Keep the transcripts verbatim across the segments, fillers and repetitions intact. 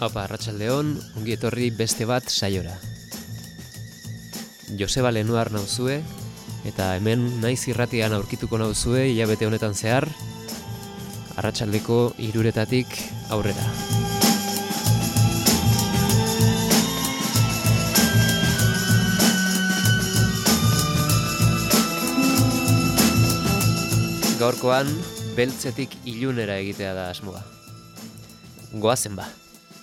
Apa, arratsaldeon, ongi etorri beste bat saiora. Joseba Lenuar nauzue, eta hemen naiz irratian aurkituko nauzue hilabete honetan zehar, arratsaldeko hiruretatik aurrera. Gaurkoan, beltzetik ilunera egitea da asmoa. Goazen ba.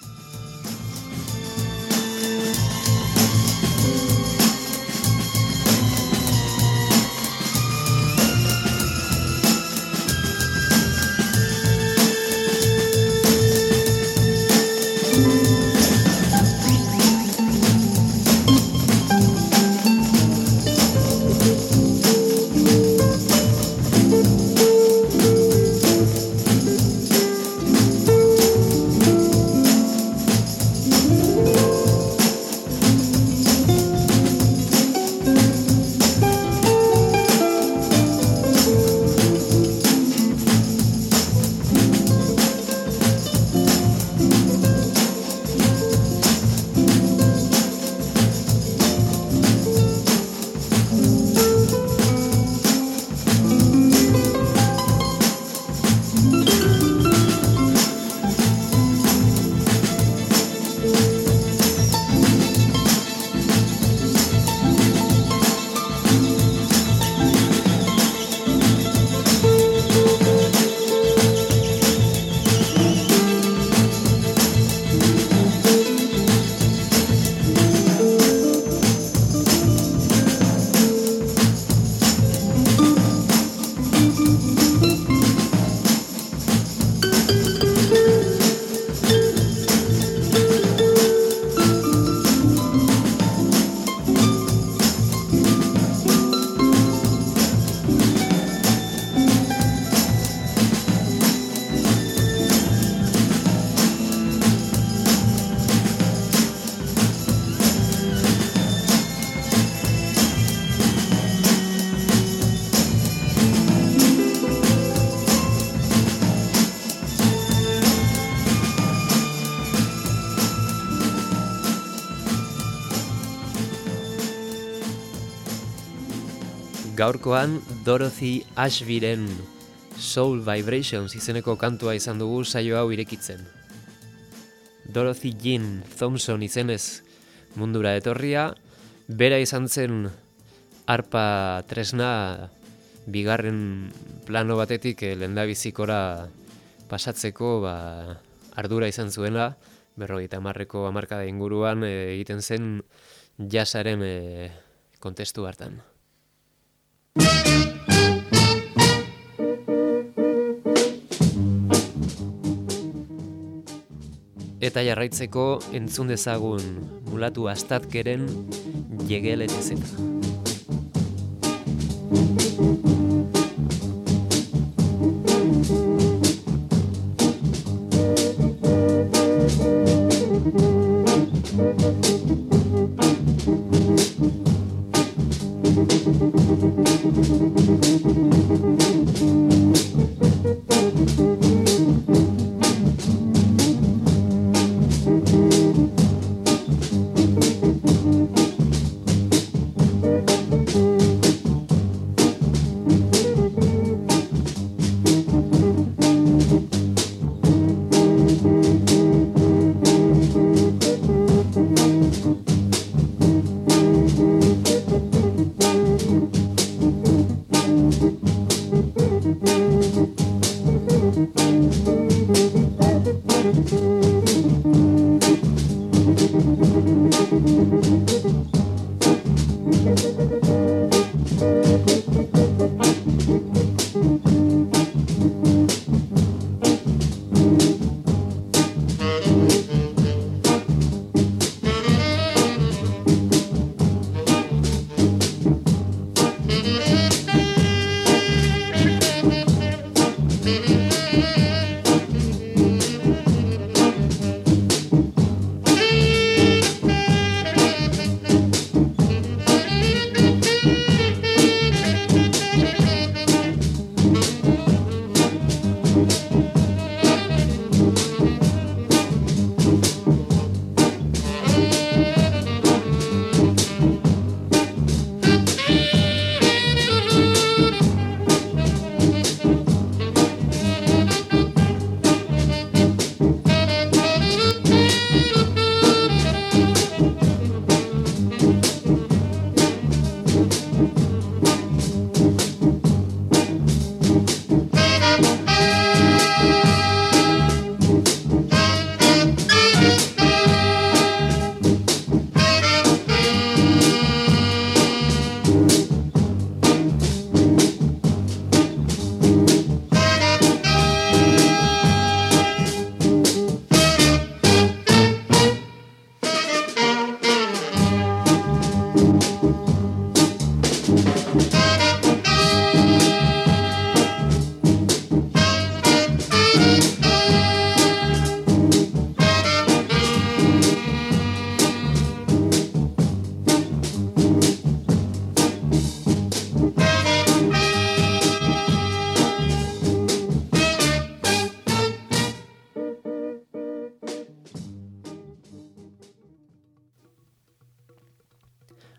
Gaurkoan Dorothy Ashbyren Soul Vibrations izeneko kantua izan dugu saio hau irekitzen. Dorothy Jean Thompson izenez mundura etorria, bera izan zen arpa tresna bigarren plano batetik lehendabizikora pasatzeko ba, ardura izan zuena, berrogeita hamarreko hamarkada inguruan e, egiten zen jazzaren e, kontestu hartan. Eta jarraitzeko entzun dezagun mulatu astatkeren jegeletizeta.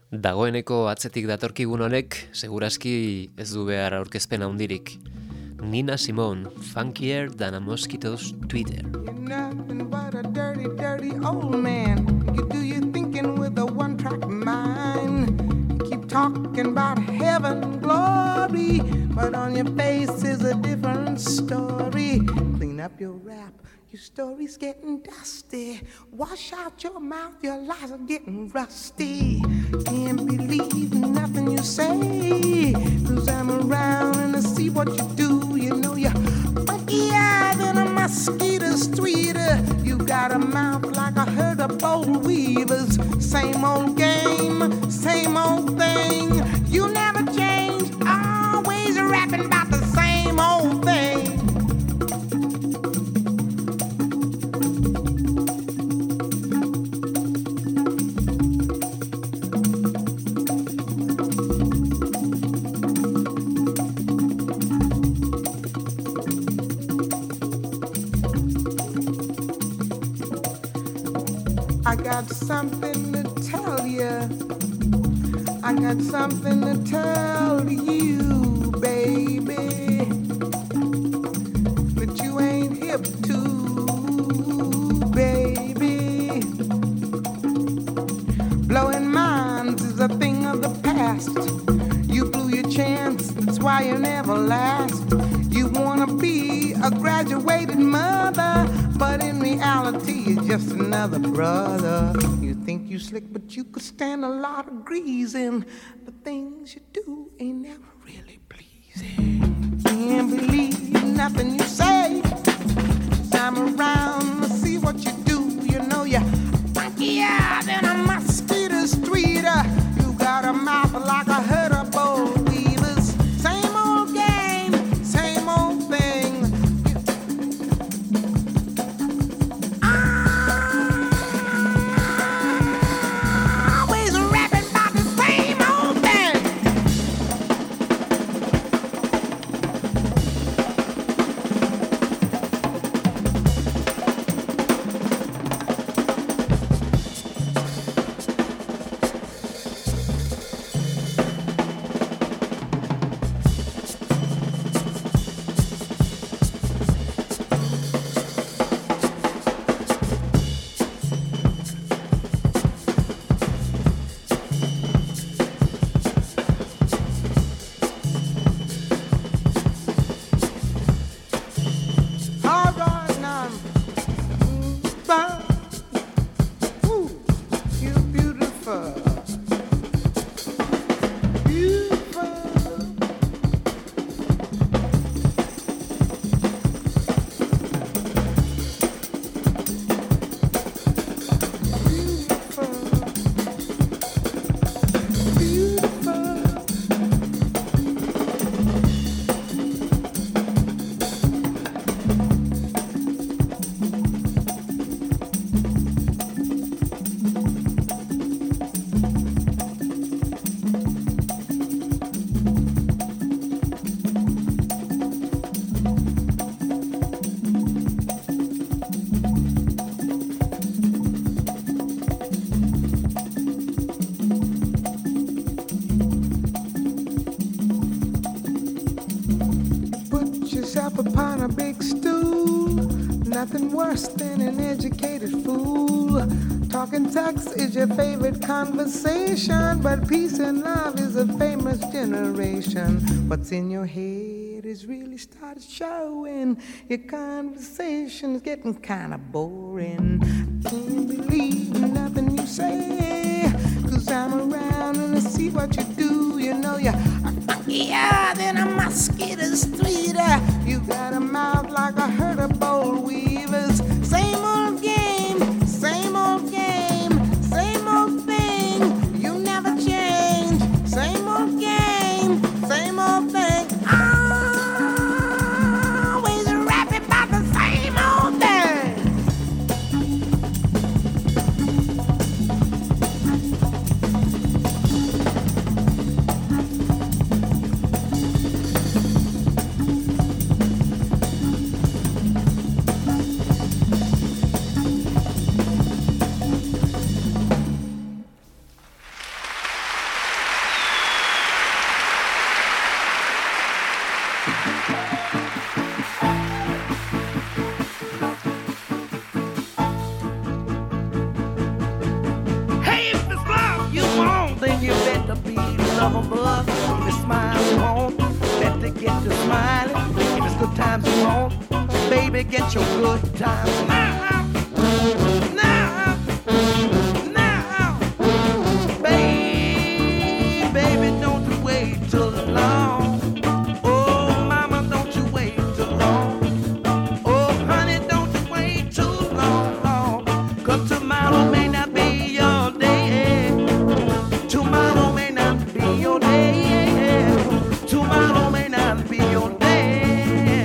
Dagoeneko atzetik datorkigun honek, seguraski ez du behar aurkezpen handirik. Nina Simone, funkier than a mosquito's Twitter. You're nothing but a dirty, dirty old man. You do your thinking with a one-track mind. You keep talking about heaven and glory, but on your face is a different story. Clean up your rap, your story's getting dusty. Wash out your mouth, your lies are getting rusty. Can't believe nothing you say, 'cause I'm around and I see what you do. You know you're funkier than a mosquito's tweeter. You got a mouth like a herd of bold weavers. Same old game, same old thing. You never change, always rapping about the same old thing. I got something to tell you. I got something to tell you, baby, that you ain't hip to, baby. Blowing minds is a thing of the past. You blew your chance, that's why you never last. You wanna be a graduated mother, but in reality you're just another brother. You think you slick, but you could stand a lot of greasing. The things you do ain't never really pleasing. Can't believe nothing you say. I'm around to see what you do. You know you're funkier than a mosquito's tweeter. You got a mouth like a herd of bold weavers. Same old game, same old thing. Always rapping about the same old thing. All right now. Mm, bye. Ooh, you're beautiful. Beautiful. Beautiful. Beautiful. Put yourself upon a big stool. Nothing worse than an educated fool. Talking sex is your favorite conversation, but peace and love is a famous generation. What's in your head is really started showing. Your conversation is getting kind of boring. Can't believe nothing you say, 'cause I'm around and I see what you do. You know you're funkier than a mosquito's tweeter. You got a mouth like a herd of bold weavers. Same old game, same old game, same old thing. You never change. Same old game, same old thing. Always rapping about the same old thing. lover bug. If it's smiles you want, better get to smiling. If it's good times you want, baby, get your good times now. Now, now, baby, baby, don't you wait too long. Oh, mama, don't you wait too long. Oh, honey, don't you wait too long, long. 'Cause tomorrow may not be your day. Tomorrow may not be your day. Tomorrow may not be your day.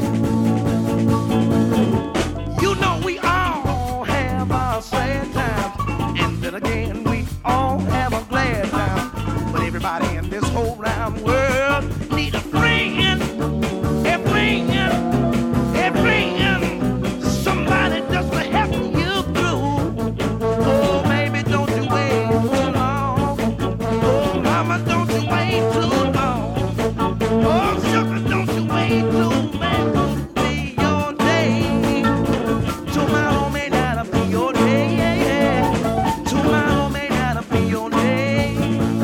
You know we all have our sad times, and then again we all have a glad time. But everybody in this whole round world need a friend, a friend, a friend, somebody just to help you through. Oh, baby, don't you wait too long. Oh, mama, don't you wait too long. Oh, sugar, don't you wait too much. Be your day. Tomorrow may not be your day. Tomorrow may not be your day.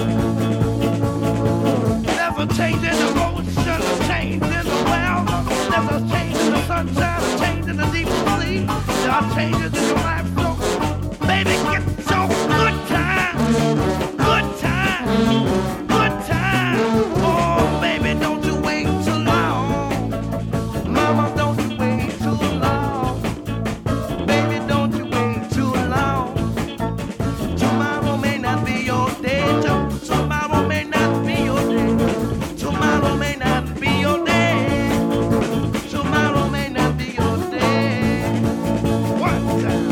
There's a change in the ocean, a change in the well. There's a change in the sunshine, a change in the deep sea. There are changes in your life, so baby, get your good time, good time, good time. Oh, baby, don't you wait too long. Mama, don't you wait too long. Baby, don't you wait too long. Tomorrow may not be your day. Tomorrow may not be your day. Tomorrow may not be your day. Tomorrow may not be your day. One time.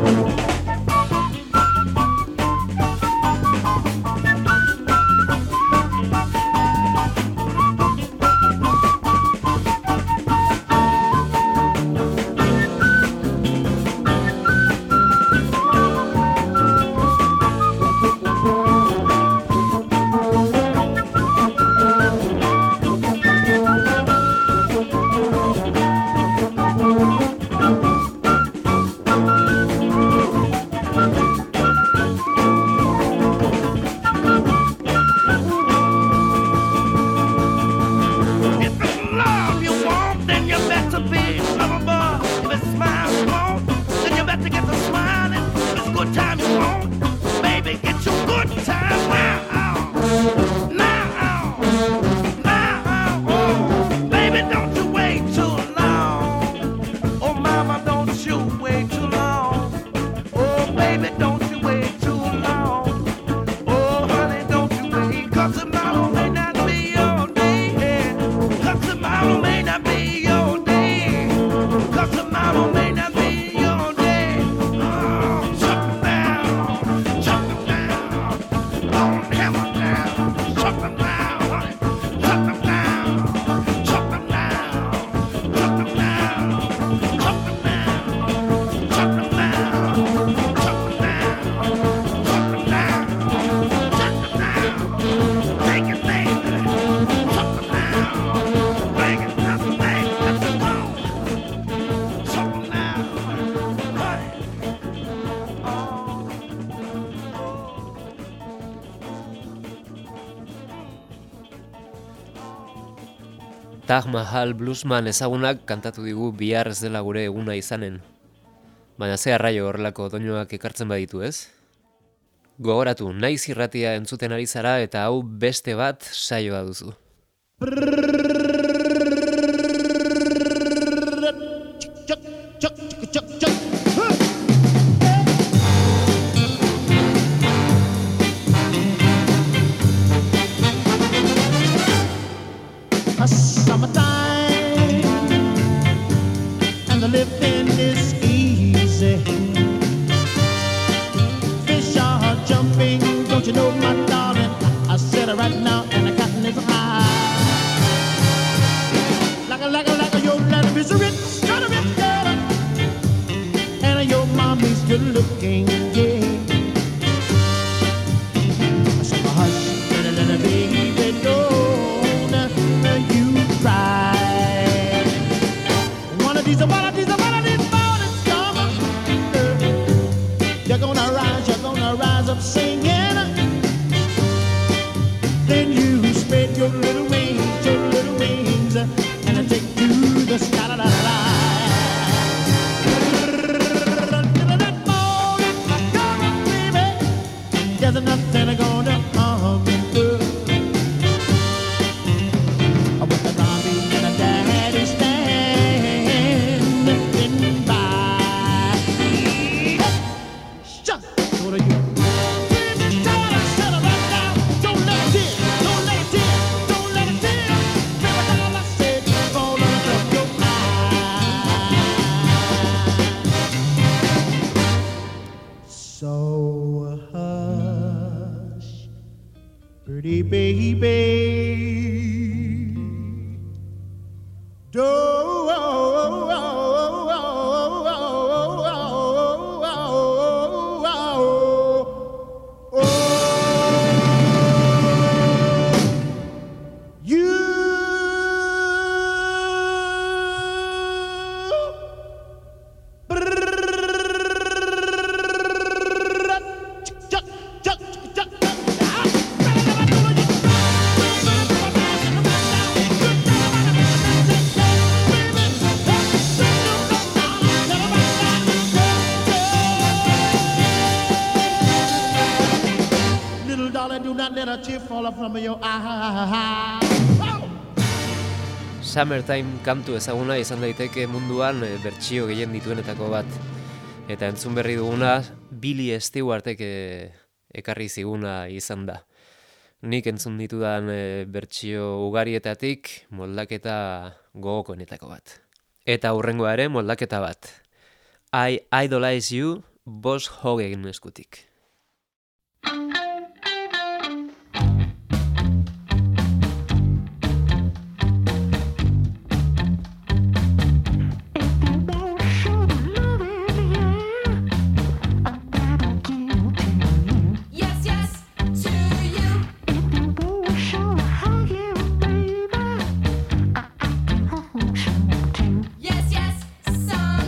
If it's love you want, then you better be lovable. If it's smiles you want, then you better get to smiling. If it's good time you want, baby, get your good time now. Now, now, oh, baby, don't you wait too long. Oh, mama, don't you wait too long. Oh, baby, don't you wait too long. Oh, honey, don't you wait, 'cause tomorrow may not be your day. 'Cause tomorrow may not be your day. 'Cause tomorrow may not be your day. Oh, chuck them down, chuck them down. On hammer down, chuck them down, honey. Chuck them down, chuck them down, chuck them down, chuck them down, chuck them down, chuck them down, chuck them down, chuck them down. Take it, baby. Chuck them down. Bring it up, bring it up, go. Chuck them down, honey. Taj Mahal bluesman ezagunak kantatu digu bihar ez dela gure eguna izanen. Baina ze arraio horrelako doinoak ekartzen baditu, ez? Gogoratu, naiz irratia entzuten ari zara eta hau beste bat saioa duzu. A summertime and the living is easy. Fish are jumping, don't you know, my darling? I said it right now, and the cotton is high. Like a, like a, like a, your daddy is a rich, kind of rich girl, and your mommy's good looking, yeah. I said, hush, little, little baby, don't you cry. One of these, one of these, one of these mornings come, you're gonna rise, you're gonna rise up singing. Then you spread your little wings, your little wings, and I take to the sky. La, la, la. That morning, come on, baby. There's nothing gonna harm you, girl. With the mommy and the daddy standing by. Shut up, what are you? Pretty baby, do oh, oh, oh, oh, oh, oh, you Summertime kantu ezaguna izan daiteke munduan e, bertsio gehien dituenetako bat. Eta entzun berri duguna Billy Stewartek e, ekarri ziguna izan da. Nik entzun ditudan e, bertsio ugarietatik moldaketa gogokoenetako bat. Eta hurrengoa ere moldaketa bat. I Idolize You, Boss Hoggen eskutik.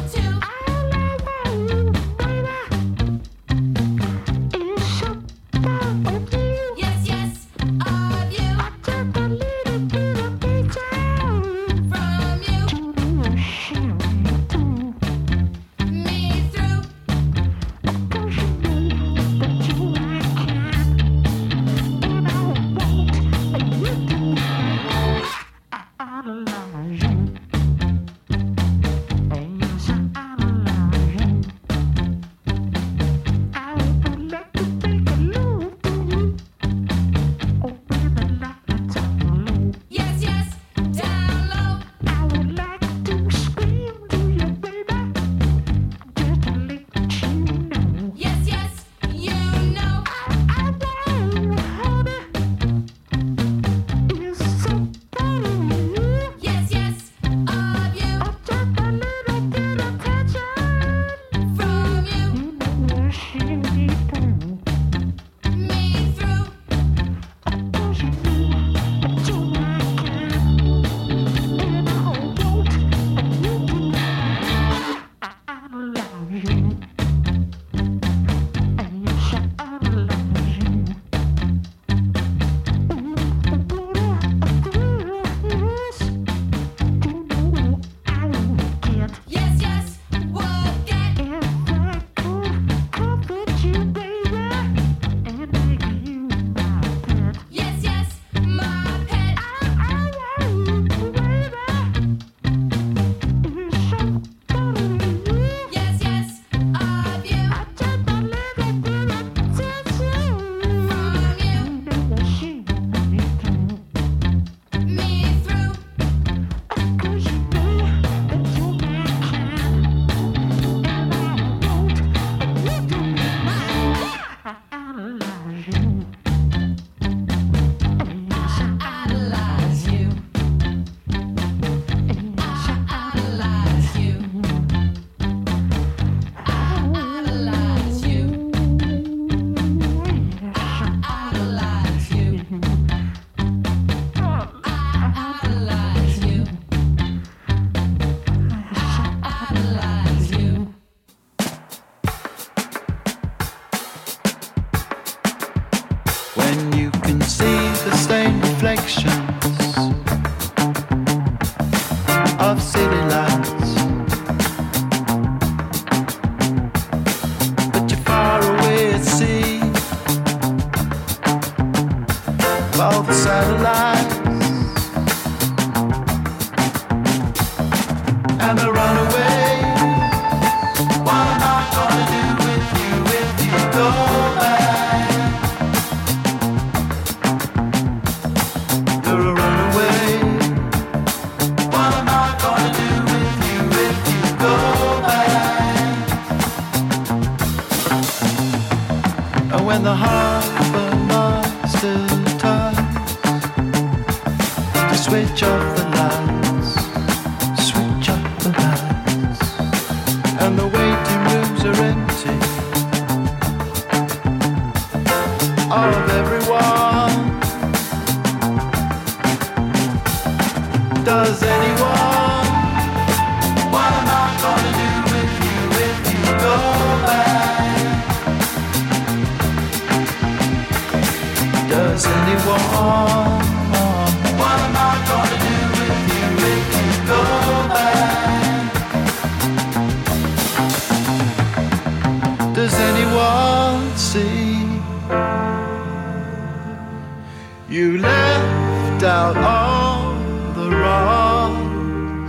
Bye. when the harbor master turns to switch off the lights, switch off the lights, and the waiting rooms are empty of everyone. Does anyone? What am I gonna do with you if you go back? Does anyone? What am I gonna do with you if you go back? Does anyone see? You left out all the wrongs.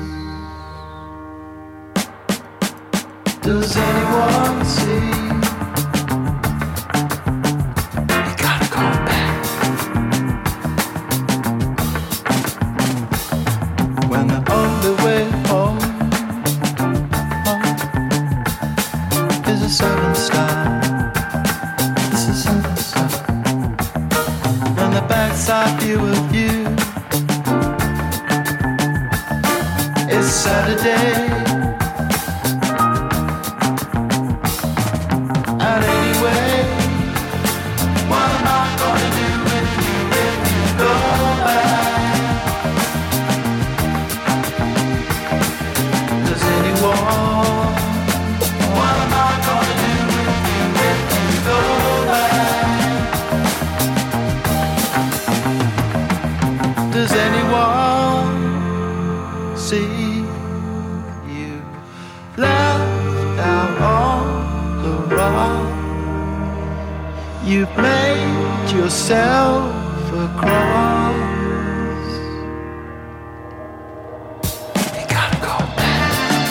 Does anyone see? You gotta go back. When the only way home, home is a seven star. It's a seven star. When the backside view of you is Saturday. And anyway, what am I gonna do with you if you go back? Does anyone? What am I gonna do with you if you go back? Does anyone see? You left out all the wrong. You've made yourself a cross. You gotta go back.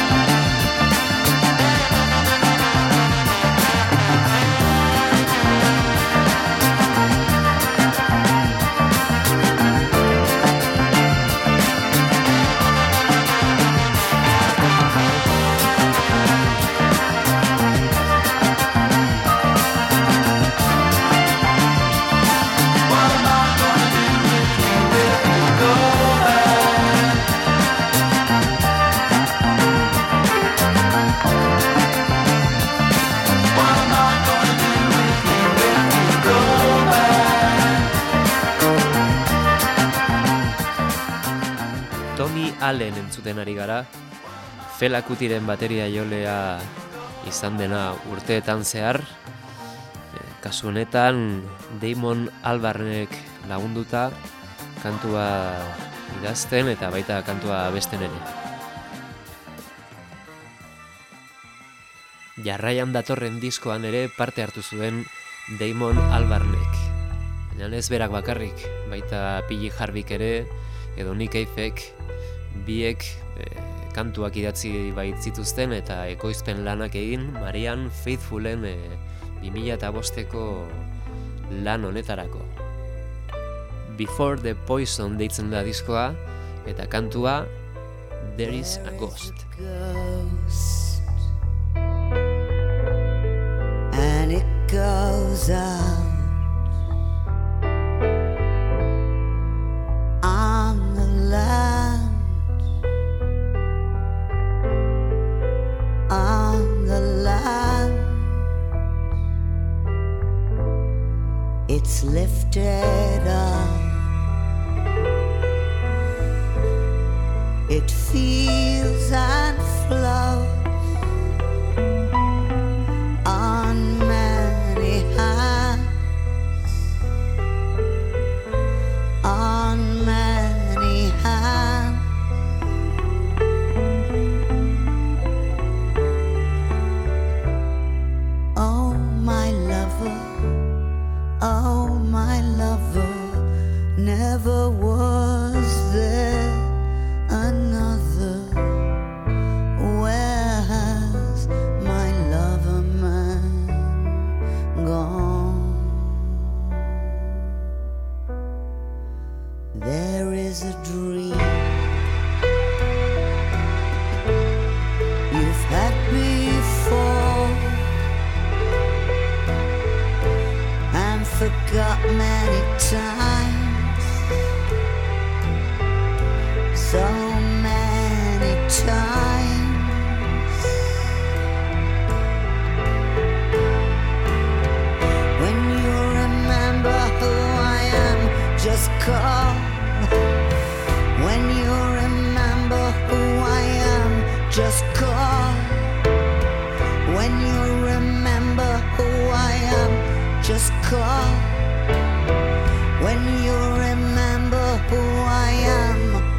What am I gonna do with you if you go back? What am I gonna do with you if you go back? Tony Allen entzuten ari gara, Fela Kutiren bateria jolea izan dena urteetan zehar, eh, kasu honetan Damon Albarnek lagunduta kantua idazten eta baita kantua abesten ere. Jarraian datorren diskoan ere parte hartu zuen Damon Albarnek. Baina ez berak bakarrik, baita Billy Harvick ere, edo Nick Cavek, biek eh, kantuak idatzi baitzituzten eta ekoizpen lanak egin Marianne Faithfulen eh, bi mila bosteko lan honetarako. Before the Poison deitzen da diskoa eta kantua There is a Ghost. Ghost, and it goes out on the land, on the land. It's lifted up, it feels and flows on many hands, on many hands. Oh my lover, oh my lover, never was there another. Where has my lover man gone? There is a dream you've had before, forgot many times, so many times. When you remember who I am, just call. When you remember who I am, just call. When you remember who I am, just call. When you remember who I am.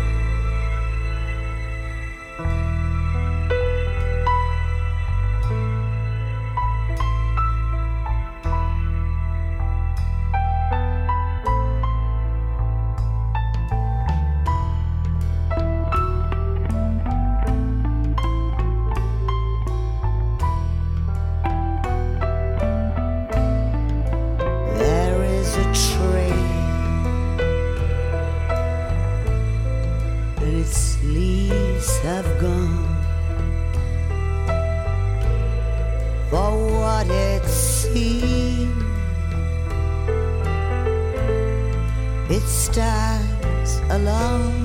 Have gone for what it seemed. It stands alone.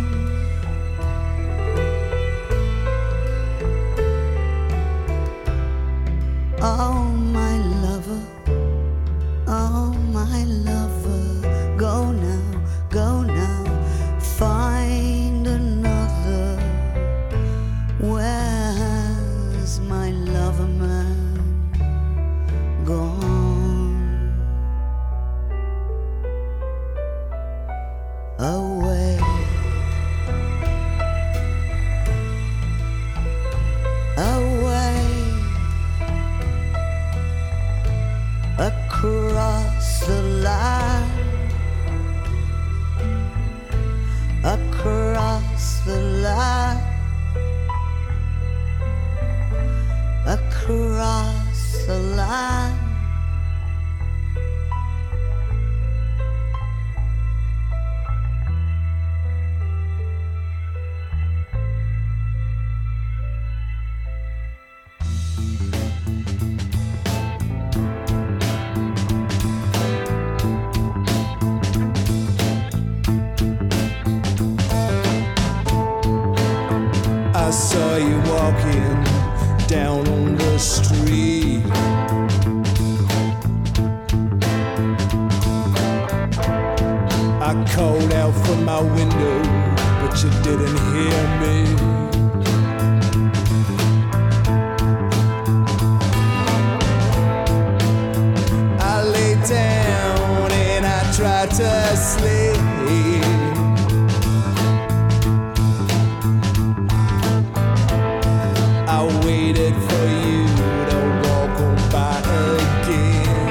Oh, my lover, oh, my lover, go now, go now, find another. Where's my lover man gone? Away, away, across the line, across the line. Across the line. I saw you walking down on the street. I called out from my window, but you didn't hear me. I lay down and I tried to sleep. I waited for you to walk on by again.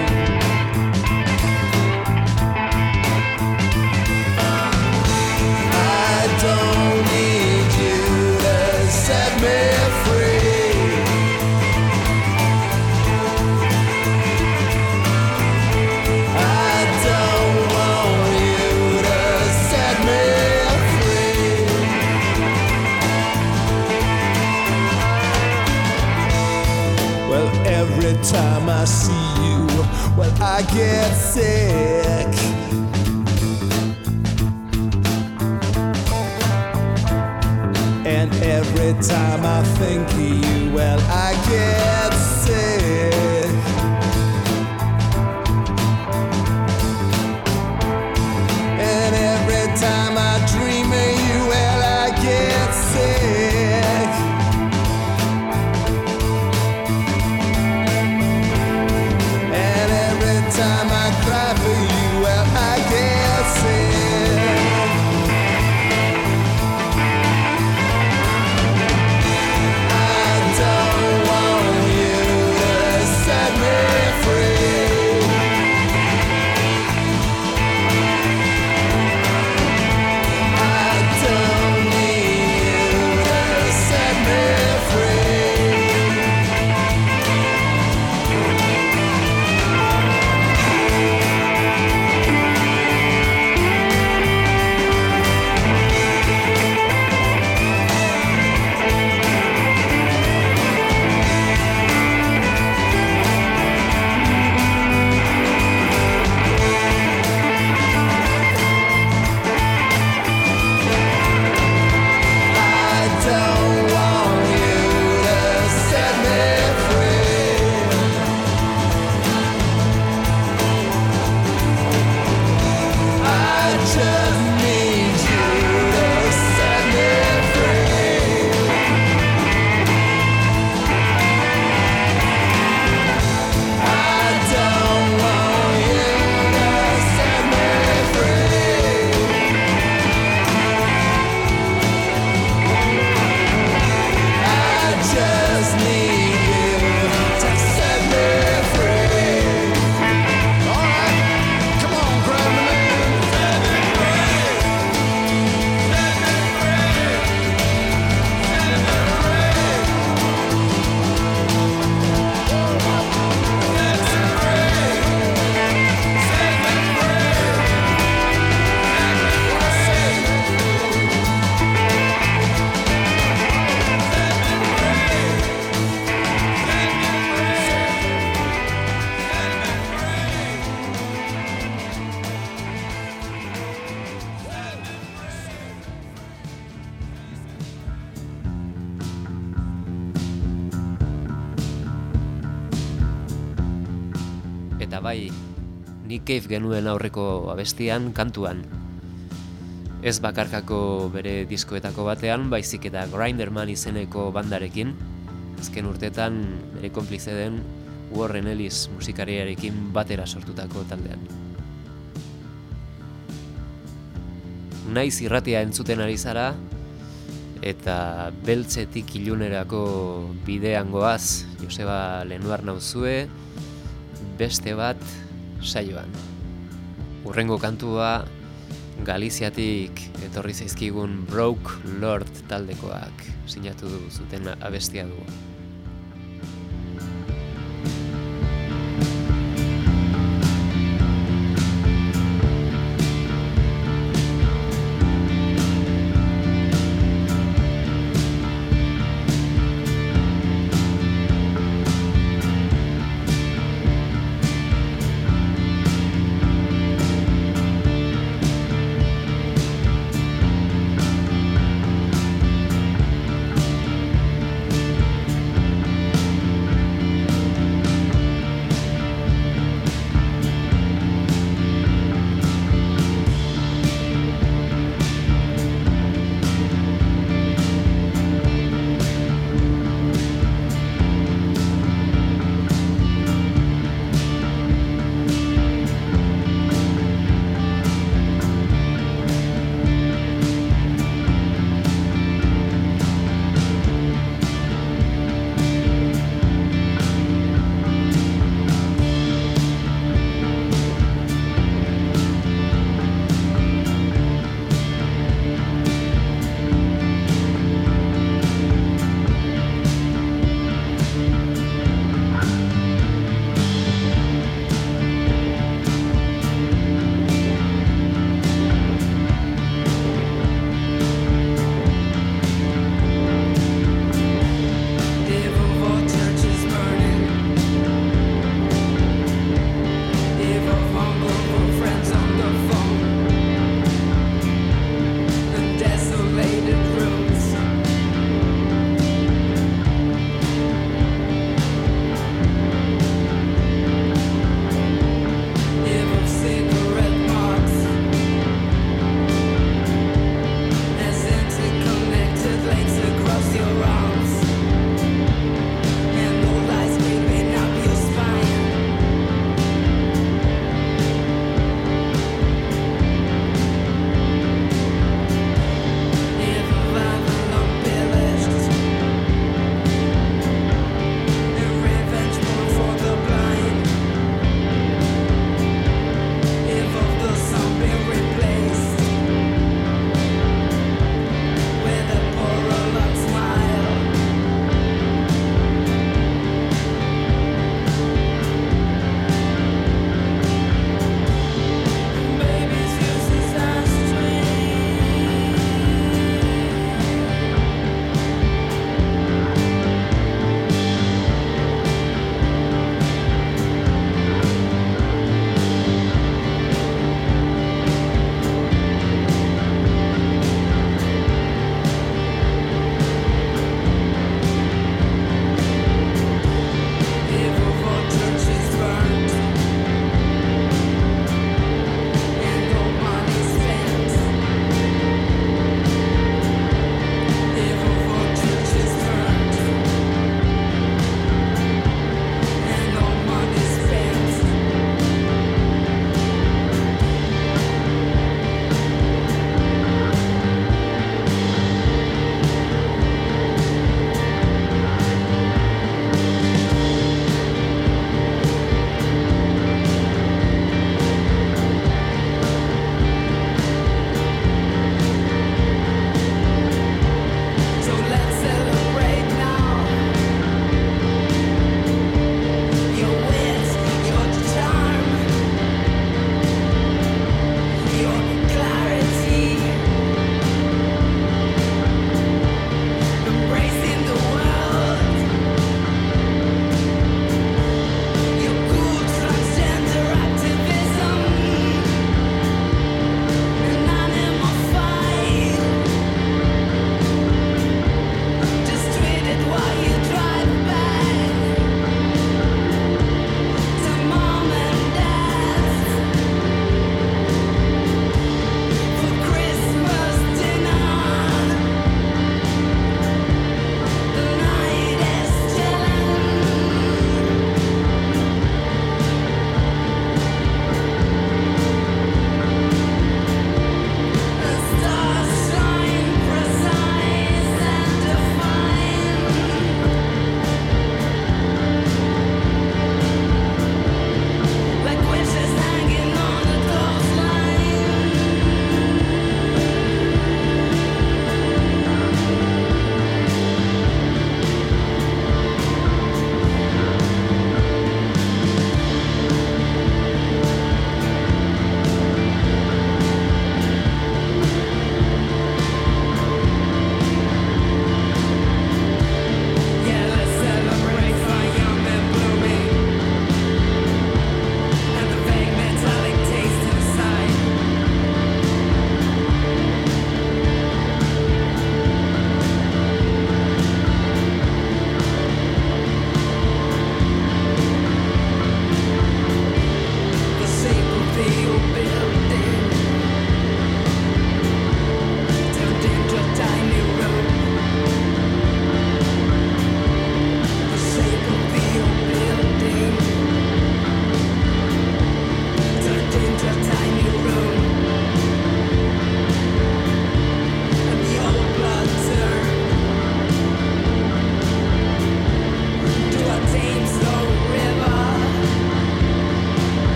I don't need you to set me free. I don't want you to set me free. Well, every time I see you, well, I get sick. And every time I think of you, well, I get sick. And every time I dream of you, well, I get sick. And every time I cry for you, well, I get sick. I don't want you to bai Nick Cave genuen aurreko abestian, kantuan. Ez bakarkako bere diskoetako batean, baizik eta Grinderman izeneko bandarekin, azken urtetan bere konplize den Warren Ellis musikariarekin batera sortutako taldean. Naiz irratia entzuten ari zara, eta beltzetik ilunerako bidean goaz, Joseba Lenuar nauzue, beste bat saioan. Urrengo kantua Galiziatik etorri zaizkigun Broke Lord taldekoak sinatu zuten abestia dugu. Thank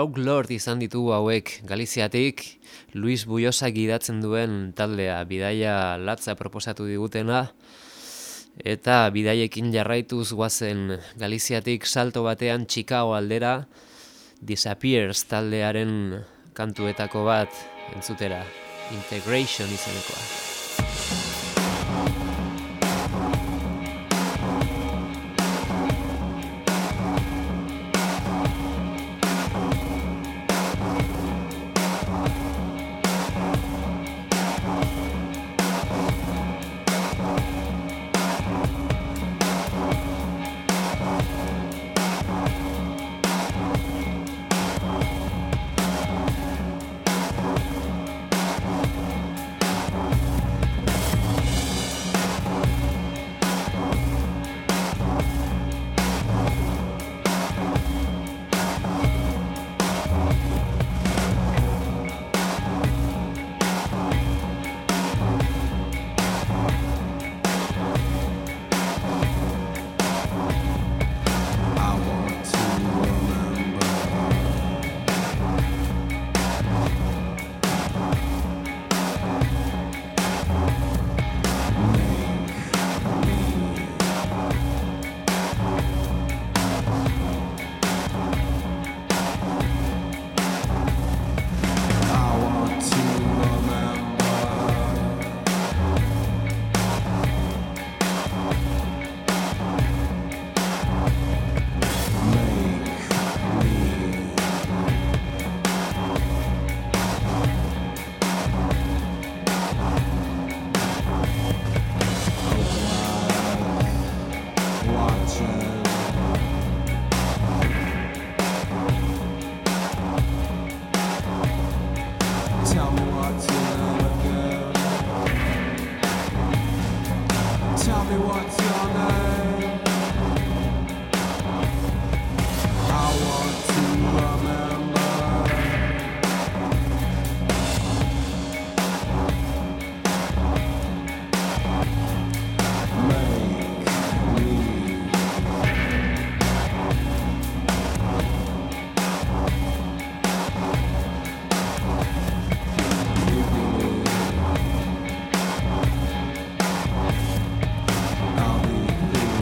Rogue Lord izan ditugu hauek, Galiziatik, Luis Buiosa gidatzen duen taldea, bidaia latza proposatu digutena, eta bidaiekin jarraituz guazen Galiziatik salto batean Chicago aldera, Disappears taldearen kantuetako bat entzutera, Integration izenekoa. I'll be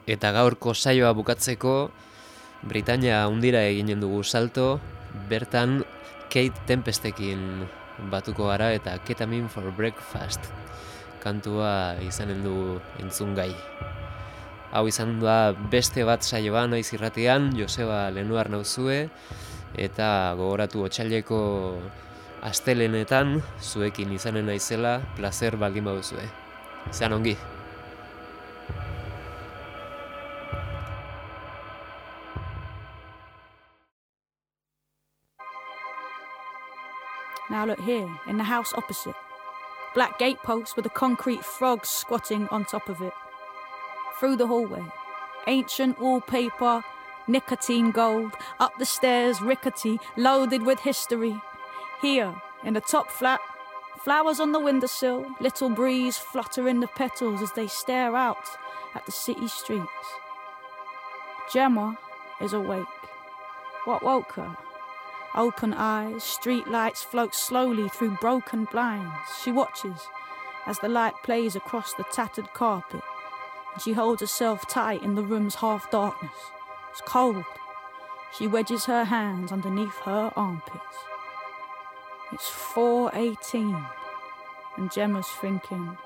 Eta gaurko saioa bukatzeko, Britania hundira eginen dugu salto, bertan Kate Tempestekin batuko gara eta Ketamine for Breakfast kantua izanen du entzungai. Hau izan da beste bat saioa naiz irratian, Joseba Lenuar nauzue, eta gogoratu otsaileko astelenetan zuekin izanen naizela, placer baldin baduzue. Izan ongi. Now look here, in the house opposite. Black gatepost with a concrete frog squatting on top of it. Through the hallway, ancient wallpaper, nicotine gold, up the stairs rickety, loaded with history. Here, in the top flat, flowers on the windowsill, little breeze fluttering the petals as they stare out at the city streets. Gemma is awake. What woke her? Open eyes, street lights float slowly through broken blinds. She watches as the light plays across the tattered carpet, and she holds herself tight in the room's half darkness. It's cold. She wedges her hands underneath her armpits. It's four eighteen, and Gemma's thinking,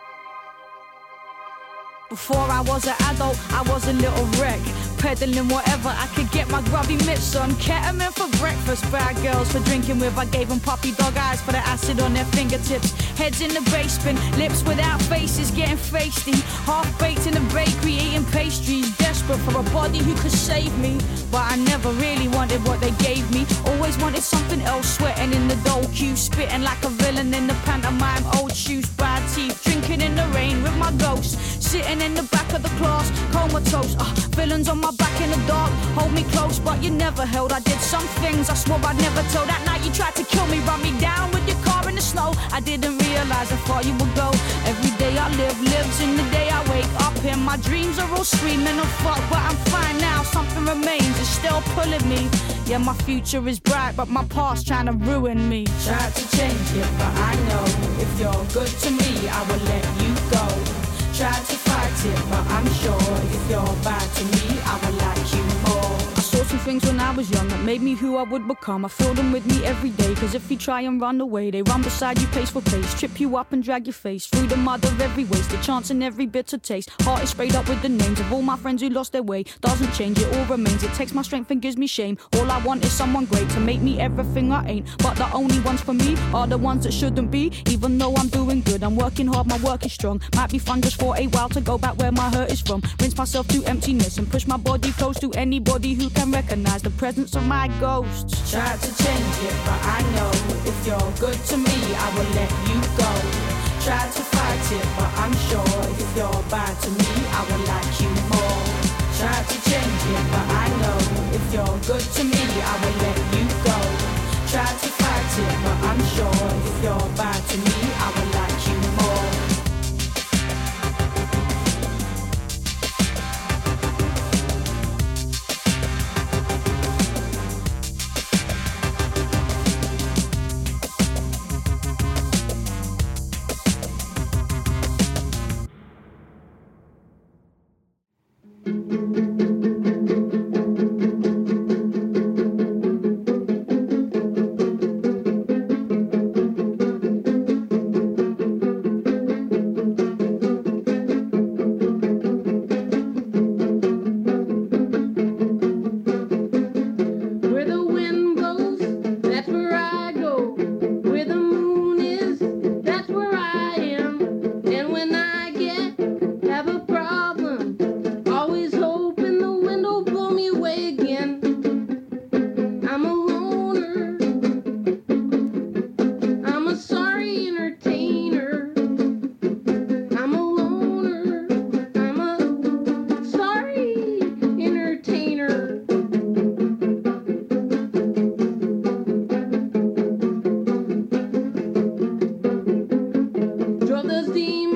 before I was an adult, I was a little wreck, peddling whatever I could get my grubby mitts on. Ketamine for breakfast, bad girls for drinking with. I gave them puppy dog eyes for the acid on their fingertips. Heads in the basement, lips without faces, getting feisty. Half-baked in the bakery, eating pastries. Desperate for a body who could save me, but I never really wanted what they gave me. Always wanted something else, sweating in the dough queue, spitting like a villain in the pantomime. Old shoes, bad teeth, drinking in the rain with my ghost. Sitting in the back of the class, comatose. Uh, villains on my back in the dark, hold me close, but you never held. I did some things I swore I'd never tell. That night you tried to kill me, run me down with your car in the snow. I didn't realize how far you would go. Every day I live, lives in the day I wake up in. My dreams are all screaming of fuck, but I'm fine now. Something remains, it's still pulling me. Yeah, my future is bright, but my past trying to ruin me. Tried to change it, but I know if you're good to me, I will let you go. Tried to fight it, but I'm sure if you're bad to me, I will like you more. I saw some things when I was young that made me who I would become. I feel them with me every day, cause if you try and run away, they run beside you pace for pace, trip you up and drag your face through the mud of every waste, the chance in every bitter taste. Heart is sprayed up with the names of all my friends who lost their way. Doesn't change, it all remains. It takes my strength and gives me shame. All I want is someone great to make me everything I ain't, but the only ones for me are the ones that shouldn't be. Even though I'm doing good, I'm working hard, my work is strong. Might be fun just for a while to go back where my hurt is from. Rinse myself to emptiness and push my body close to anybody who can recognize the presence of my ghosts. Tried to change it, but I know if you're good to me, I will let you go. Tried to fight it, but I'm sure if you're bad to me, I will like you more. Tried to change it, but I know if you're good to me, I will let you go. Tried to fight it, but I'm sure if you're bad to me, I will like you more. Drove those demons